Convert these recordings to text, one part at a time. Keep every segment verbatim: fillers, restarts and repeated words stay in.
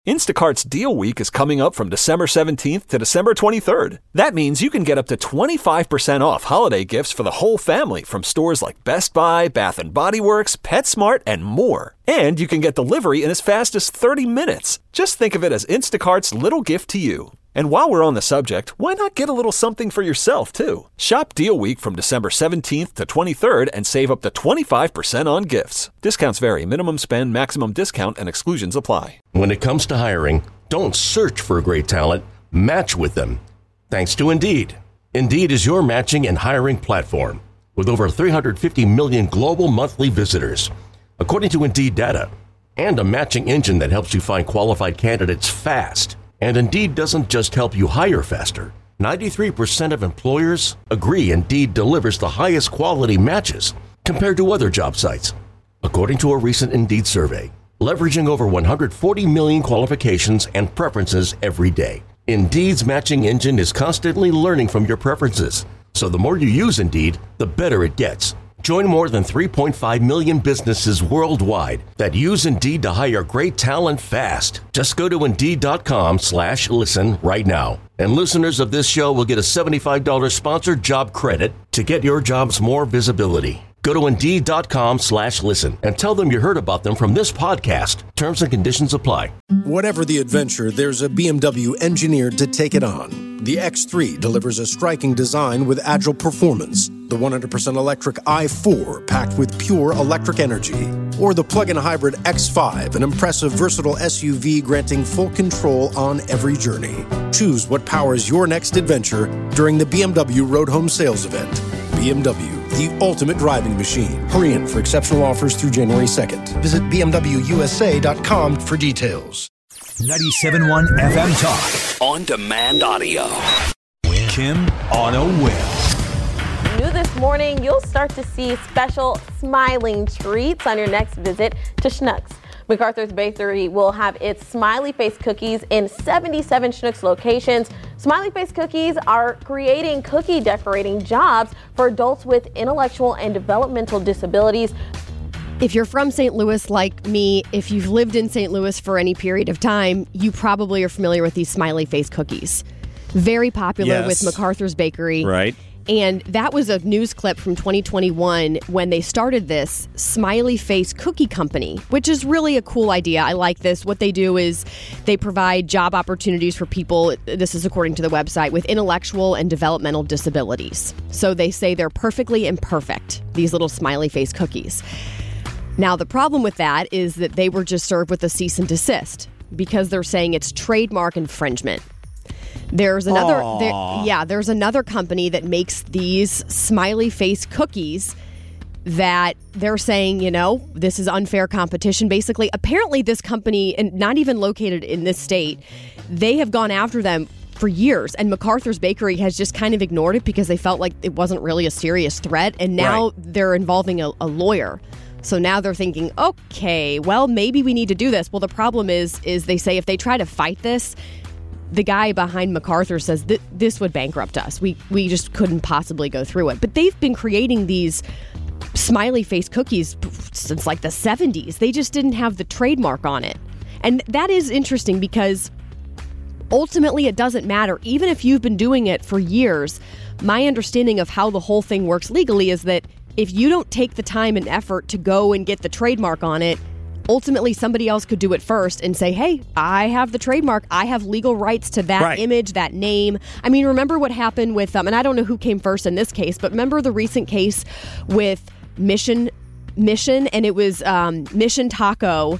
Instacart's Deal Week is coming up from December seventeenth to December twenty-third. That means you can get up to twenty-five percent off holiday gifts for the whole family from stores like Best Buy, Bath and Body Works, PetSmart, and more. And you can get delivery in as fast as thirty minutes. Just think of it as Instacart's little gift to you. And while we're on the subject, why not get a little something for yourself, too? Shop Deal Week from December seventeenth to twenty-third and save up to twenty-five percent on gifts. Discounts vary. Minimum spend, maximum discount, and exclusions apply. When it comes to hiring, don't search for great talent. Match with them. Thanks to Indeed. Indeed is your matching and hiring platform with over three hundred fifty million global monthly visitors, according to Indeed data, and a matching engine that helps you find qualified candidates fast. And Indeed doesn't just help you hire faster. ninety-three percent of employers agree Indeed delivers the highest quality matches compared to other job sites, according to a recent Indeed survey, leveraging over one hundred forty million qualifications and preferences every day. Indeed's matching engine is constantly learning from your preferences, so the more you use Indeed, the better it gets. Join more than three point five million businesses worldwide that use Indeed to hire great talent fast. Just go to Indeed.com slash listen right now. And listeners of this show will get a seventy-five dollars sponsored job credit to get your jobs more visibility. Go to Indeed.com slash listen and tell them you heard about them from this podcast. Terms and conditions apply. Whatever the adventure, there's a B M W engineered to take it on. The X three delivers a striking design with agile performance. The one hundred percent electric i four packed with pure electric energy. Or the plug-in hybrid X five, an impressive versatile S U V granting full control on every journey. Choose what powers your next adventure during the B M W Road Home Sales Event. B M W, the ultimate driving machine. Hurry in for exceptional offers through January second. Visit B M W U S A dot com for details. ninety-seven point one F M Talk. On demand audio. Kim on a whim. New this morning, you'll start to see special smiling treats on your next visit to Schnucks. MacArthur's Bakery will have its Smiley Face cookies in seventy-seven Schnucks locations. Smiley Face cookies are creating cookie decorating jobs for adults with intellectual and developmental disabilities. If you're from Saint Louis like me, if you've lived in Saint Louis for any period of time, you probably are familiar with these Smiley Face cookies. Very popular Yes. with MacArthur's Bakery. Right. And that was a news clip from twenty twenty-one when they started this Smiley Face Cookie Company, which is really a cool idea. I like this. What they do is they provide job opportunities for people, this is according to the website, with intellectual and developmental disabilities. So they say they're perfectly imperfect, these little Smiley Face cookies. Now, the problem with that is that they were just served with a cease and desist because they're saying it's trademark infringement. There's another, there, yeah, there's another company that makes these Smiley Face cookies that they're saying, you know, this is unfair competition. Basically, apparently this company, and not even located in this state, they have gone after them for years. And MacArthur's Bakery has just kind of ignored it because they felt like it wasn't really a serious threat. And now right. they're involving a, a lawyer. So now they're thinking, okay, well, maybe we need to do this. Well, the problem is, is they say if they try to fight this, the guy behind MacArthur says that this would bankrupt us. We we just couldn't possibly go through it. But they've been creating these Smiley Face cookies since like the seventies. They just didn't have the trademark on it. And that is interesting because ultimately it doesn't matter. Even if you've been doing it for years, my understanding of how the whole thing works legally is that if you don't take the time and effort to go and get the trademark on it, ultimately somebody else could do it first and say, hey, I have the trademark. I have legal rights to that right. image, that name. I mean, remember what happened with, um, and I don't know who came first in this case, but remember the recent case with Mission, Mission, and it was um, Mission Taco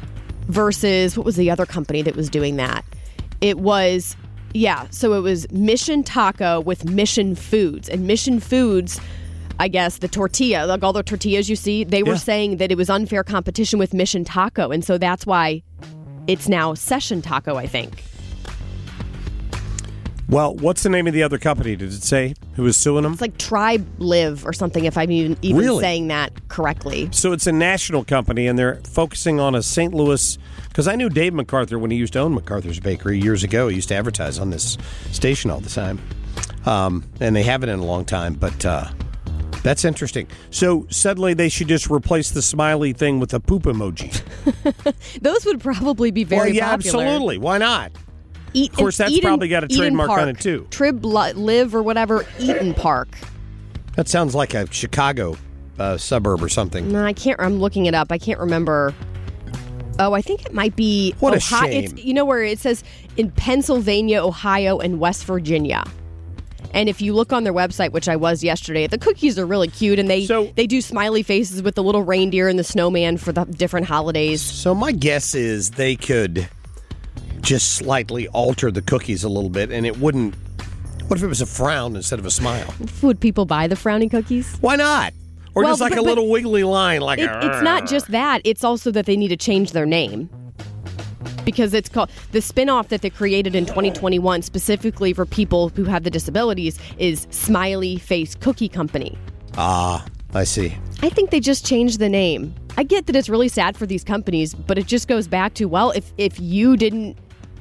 versus, what was the other company that was doing that? It was, yeah, so it was Mission Taco with Mission Foods, and Mission Foods, I guess, the tortilla, like all the tortillas you see, they were yeah. saying that it was unfair competition with Mission Taco. And so that's why it's now Session Taco, I think. Well, what's the name of the other company? Did it say who was suing them? It's like Tribe Live or something, if I'm even, even really? saying that correctly. So it's a national company, and they're focusing on a Saint Louis, because I knew Dave MacArthur when he used to own MacArthur's Bakery years ago. He used to advertise on this station all the time. Um, and they haven't in a long time, but... Uh, That's interesting. So suddenly they should just replace the smiley thing with a poop emoji. Those would probably be very well, yeah, popular. absolutely. Why not? Eat, of course, that's Eden, probably got a trademark Park, on it, too. Trib Live or whatever, Eaton Park. That sounds like a Chicago uh, suburb or something. No, I can't. I'm looking it up. I can't remember. Oh, I think it might be. What a Ohio, shame. It's, you know where it says in Pennsylvania, Ohio, and West Virginia. And if you look on their website, which I was yesterday, the cookies are really cute, and they so, they do smiley faces with the little reindeer and the snowman for the different holidays. So my guess is they could just slightly alter the cookies a little bit, and it wouldn't. What if it was a frown instead of a smile? Would people buy the frowny cookies? Why not? Or well, just like but, a but little wiggly line, like it, a, it's not just that. It's also that they need to change their name. Because it's called the spinoff that they created in twenty twenty-one specifically for people who have the disabilities is Smiley Face Cookie Company. Ah, I see. I think they just changed the name. I get that it's really sad for these companies, but it just goes back to, well, if if you didn't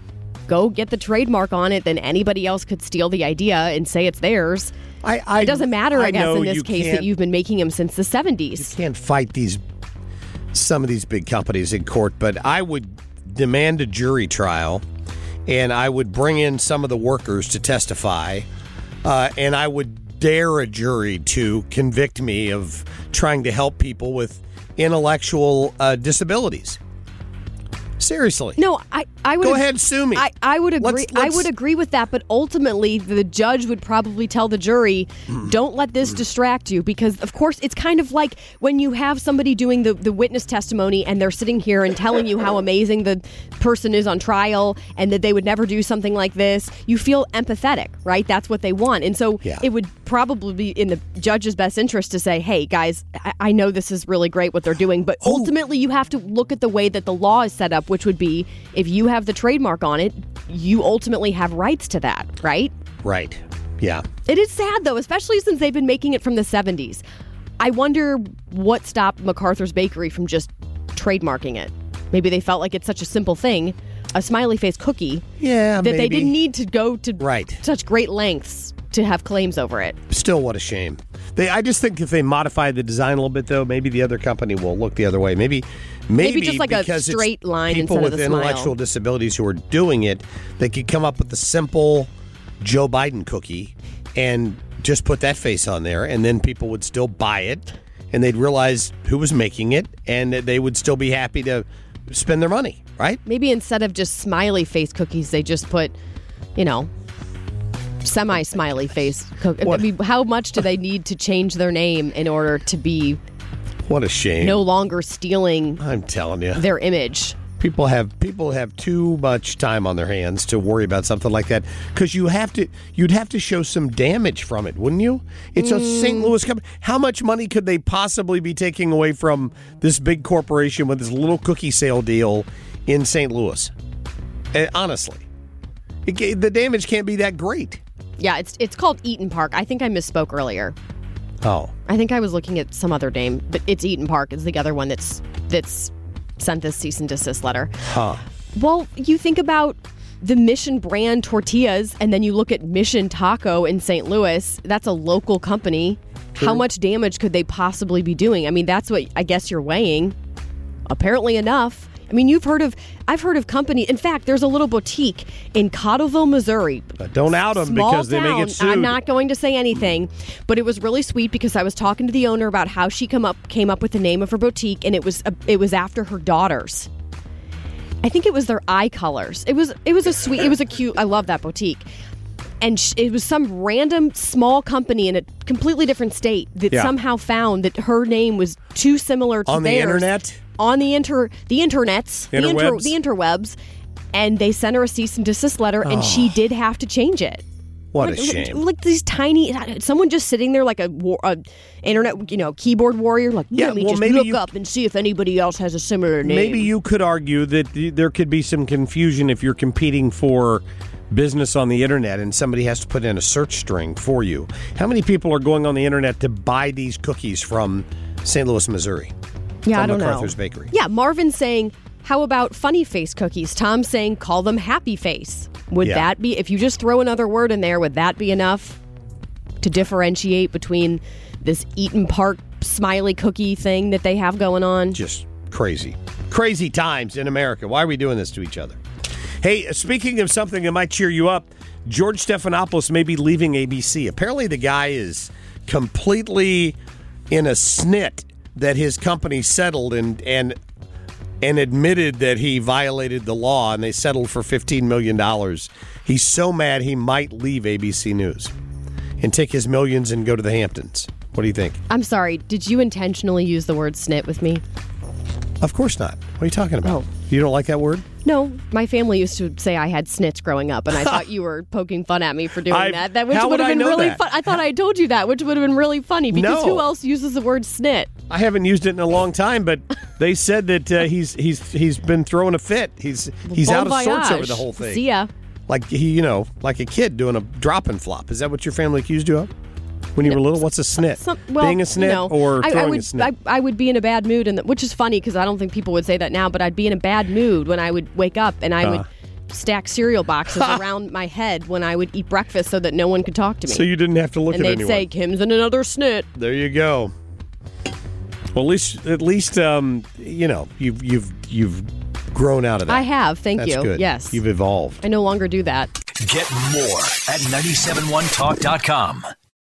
go get the trademark on it, then anybody else could steal the idea and say it's theirs. I, I, it doesn't matter, I, I guess, in this you case that you've been making them since the seventies. You can't fight these some of these big companies in court, but I would demand a jury trial, and I would bring in some of the workers to testify, uh, and I would dare a jury to convict me of trying to help people with intellectual uh, disabilities. Seriously. No, I, I would go ag- ahead, sue me. I, I would agree. Let's- let's- I would agree with that, but ultimately, the judge would probably tell the jury, "Don't let this distract you," because, of course, it's kind of like when you have somebody doing the, the witness testimony and they're sitting here and telling you how amazing the person is on trial and that they would never do something like this. You feel empathetic, right? That's what they want, and so Yeah. it would probably be in the judge's best interest to say, "Hey, guys, I, I know this is really great what they're doing, but Oh. ultimately, you have to look at the way that the law is set up." Which would be, if you have the trademark on it, you ultimately have rights to that, right? Right. Yeah. It is sad, though, especially since they've been making it from the seventies. I wonder what stopped MacArthur's Bakery from just trademarking it. Maybe they felt like it's such a simple thing, a smiley face cookie, Yeah, that they maybe. didn't need to go to Right. such great lengths to have claims over it. Still, what a shame. They, I just think if they modify the design a little bit, though, maybe the other company will look the other way. Maybe, maybe, Maybe just like a because it's straight line people instead of with the smile. intellectual disabilities who are doing it, they could come up with a simple Joe Biden cookie and just put that face on there, and then people would still buy it, and they'd realize who was making it, and they would still be happy to spend their money, right? Maybe instead of just smiley face cookies, they just put, you know, semi-smiley face cookies. I What? mean, how much do they need to change their name in order to be What a shame. no longer stealing I'm telling you. their image? People have people have too much time on their hands to worry about something like that, because you have to you'd have to show some damage from it, wouldn't you? It's a Saint Louis company. How much money could they possibly be taking away from this big corporation with this little cookie sale deal in Saint Louis? Eh, honestly, it, ca- the damage can't be that great. Yeah, it's it's called Eaton Park. I think I misspoke earlier. Oh, I think I was looking at some other name, but it's Eaton Park. It's the other one that's that's sent this cease and desist letter. huh? Well, you think about the Mission brand tortillas, and then you look at Mission Taco in Saint Louis. That's a local company. How much damage could they possibly be doing? I mean, that's what I guess you're weighing. Apparently enough. I mean, you've heard of, I've heard of company. In fact, there's a little boutique in Cottleville, Missouri. But don't out them Small because they may town. get sued. I'm not going to say anything, but it was really sweet because I was talking to the owner about how she come up came up with the name of her boutique, and it was a, it was after her daughters. I think it was their eye colors. It was it was a sweet, it was a cute. I love that boutique. And sh- it was some random small company in a completely different state that Yeah. somehow found that her name was too similar to On the theirs. internet? On the inter the internets, the inter Interwebs? the interwebs, and they sent her a cease and desist letter, and she did have to change it. What a Like- shame. Like these tiny, someone just sitting there like a, war, a internet, you know, keyboard warrior. Like, Yeah, let me well, just maybe look you- up and see if anybody else has a similar name. Maybe you could argue that th- there could be some confusion if you're competing for business on the internet and somebody has to put in a search string for you. How many people are going on the internet to buy these cookies from Saint Louis, Missouri? Yeah, from I don't MacArthur's know. Bakery. Yeah, Marvin's saying, how about funny face cookies? Tom's saying, call them happy face. Would Yeah. that be, if you just throw another word in there, would that be enough to differentiate between this Eaton Park smiley cookie thing that they have going on. Just crazy. Crazy times in America. Why are we doing this to each other? Hey, speaking of something that might cheer you up, George Stephanopoulos may be leaving A B C. Apparently the guy is completely in a snit that his company settled and and and admitted that he violated the law, and they settled for fifteen million dollars. He's so mad he might leave A B C News and take his millions and go to the Hamptons. What do you think? I'm sorry, did you intentionally use the word snit with me? Of course not. What are you talking about? Oh. You don't like that word? No, my family used to say I had snits growing up, and I thought you were poking fun at me for doing I- that. That which how would would have I been know really that? fun. I thought I told you that, which would have been really funny because No. who else uses the word snit? I haven't used it in a long time, but they said that uh, he's he's he's been throwing a fit. He's he's Bon out of sorts voyage. over the whole thing. See ya. Like he, you know, like a kid doing a drop and flop. Is that what your family accused you of when you were little? What's a snit? Some, well, Being a snit you know, or I, throwing I would, a snit? I, I would be in a bad mood, and the, which is funny because I don't think people would say that now. But I'd be in a bad mood when I would wake up, and I Uh. would stack cereal boxes around my head when I would eat breakfast so that no one could talk to me. So you didn't have to look and at they'd anyone. say, "Kim's in another snit." There you go. Well, at least at least um, you know you've you've you've grown out of that. I have. Thank That's you. good. Yes, You've evolved. I no longer do that. Get more at nine seven one talk dot com.